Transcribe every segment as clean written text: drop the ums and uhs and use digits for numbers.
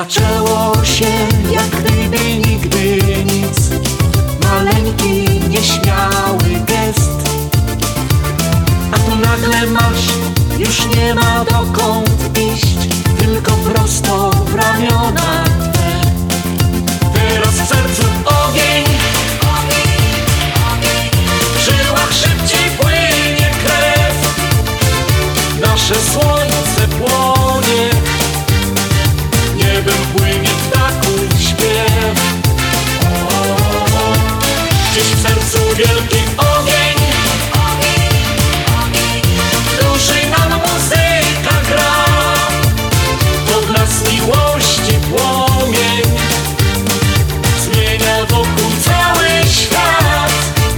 Zaczęło się jak gdyby nigdy nic. Maleńki, nieśmiały gest, a tu nagle masz, już nie ma dokąd iść, tylko prosto w ramiona twe. Teraz w sercu ogień, w żyłach szybciej płynie krew, nasze słońce płonie, niebem płynie ptaków śpiew. Gdzieś w sercu wielki ogień, w duszy nam muzyka gra, to w nas miłości płomień zmienia wokół cały świat.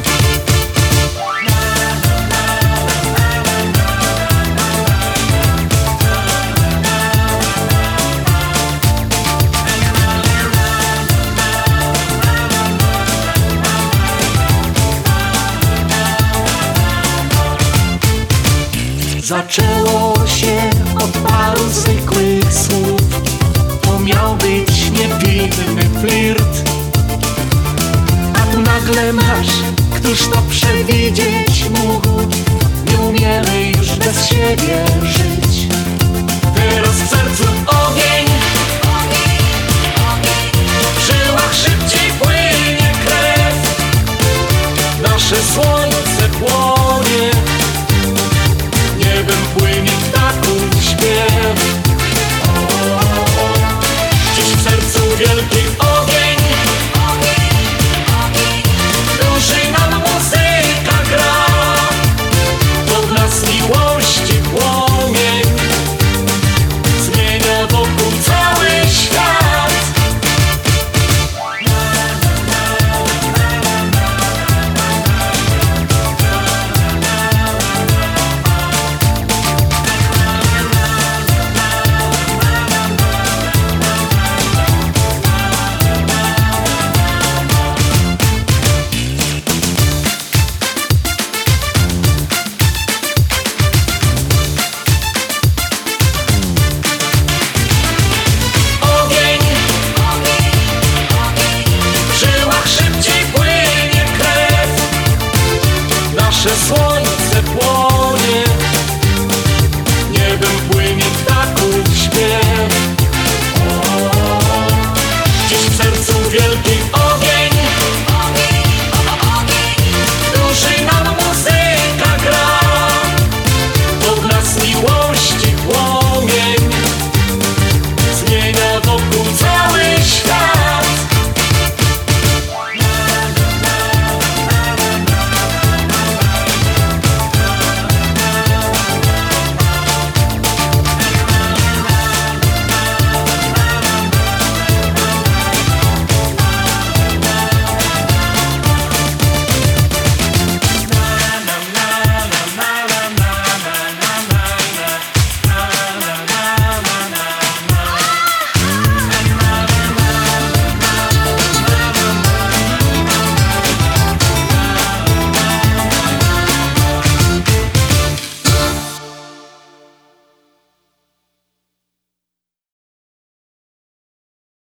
Zaczęło się od paru zwykłych słów, to miał być niewinny flirt, a tu nagle masz, któż to przewidzieć mógł? Nie umiemy już bez siebie żyć. Teraz w sercu ogień, w żyłach szybciej płynie krew, nasze słońce płonie, niebem płynie ptaków śpiew. Dziś w sercu wielki